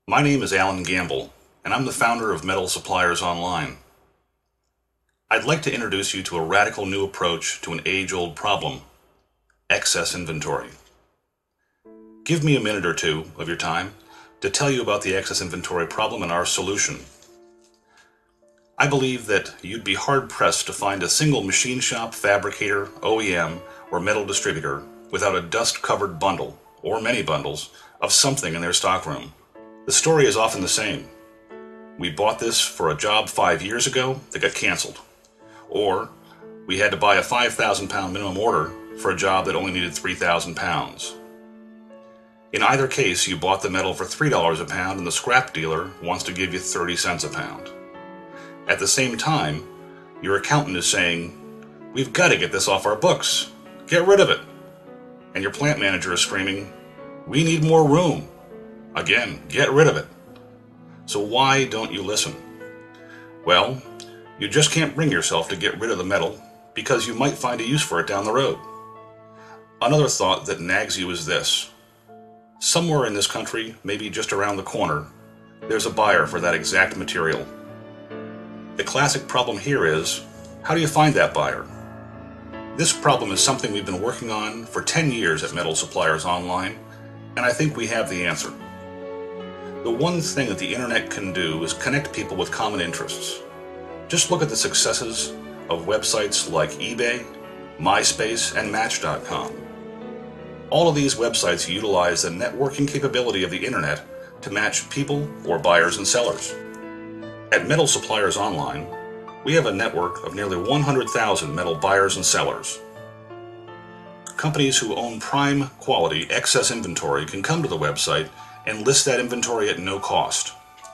My name is Alan Gamble, and I'm the founder of Metal Suppliers Online. I'd like to introduce you to a radical new approach to an age-old problem: excess inventory. Give me a minute or two of your time to tell you about the excess inventory problem and our solution. I believe that you'd be hard-pressed to find a single machine shop, fabricator, OEM, or metal distributor without a dust-covered bundle, or many bundles, of something in their stockroom. The story is often the same. We bought this for a job 5 years ago that got canceled. Or we had to buy a 5,000 pound minimum order for a job that only needed 3,000 pounds. In either case, you bought the metal for $3 a pound and the scrap dealer wants to give you 30 cents a pound. At the same time, your accountant is saying, "We've got to get this off our books. Get rid of it." And your plant manager is screaming, "We need more room. Again, get rid of it." So why don't you listen? Well, you just can't bring yourself to get rid of the metal because you might find a use for it down the road. Another thought that nags you is this: somewhere in this country, maybe just around the corner, there's a buyer for that exact material. The classic problem here is, how do you find that buyer? This problem is something we've been working on for 10 years at Metal Suppliers Online, and I think we have the answer. The one thing that the internet can do is connect people with common interests. Just look at the successes of websites like eBay, MySpace, and Match.com. All of these websites utilize the networking capability of the internet to match people or buyers and sellers. At Metal Suppliers Online, we have a network of nearly 100,000 metal buyers and sellers. Companies who own prime quality excess inventory can come to the website and list that inventory at no cost.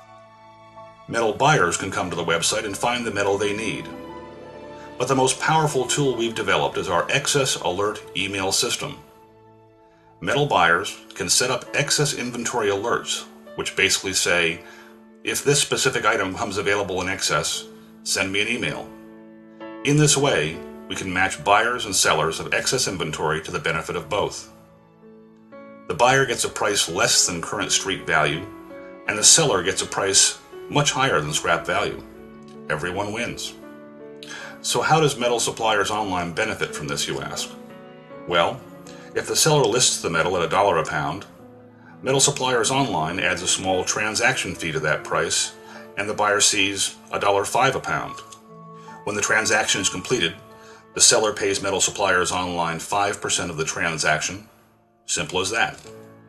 Metal buyers can come to the website and find the metal they need. But the most powerful tool we've developed is our Excess Alert email system. Metal buyers can set up excess inventory alerts, which basically say, if this specific item comes available in excess, send me an email. In this way, we can match buyers and sellers of excess inventory to the benefit of both. The buyer gets a price less than current street value, and the seller gets a price much higher than scrap value. Everyone wins. So how does Metal Suppliers Online benefit from this, you ask? Well, if the seller lists the metal at $1 a pound, Metal Suppliers Online adds a small transaction fee to that price, and the buyer sees $1.05 a pound. When the transaction is completed, the seller pays Metal Suppliers Online 5% of the transaction. Simple as that.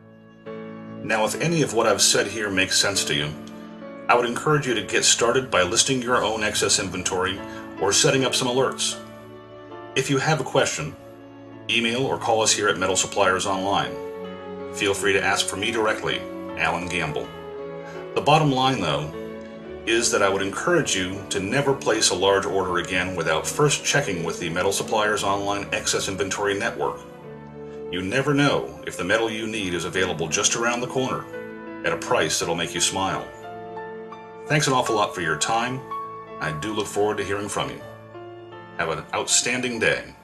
Now, if any of what I've said here makes sense to you, I would encourage you to get started by listing your own excess inventory or setting up some alerts. If you have a question, email or call us here at Metal Suppliers Online. Feel free to ask for me directly, Alan Gamble. The bottom line, though, is that I would encourage you to never place a large order again without first checking with the Metal Suppliers Online Excess Inventory Network. You never know if the metal you need is available just around the corner at a price that'll make you smile. Thanks an awful lot for your time. I do look forward to hearing from you. Have an outstanding day.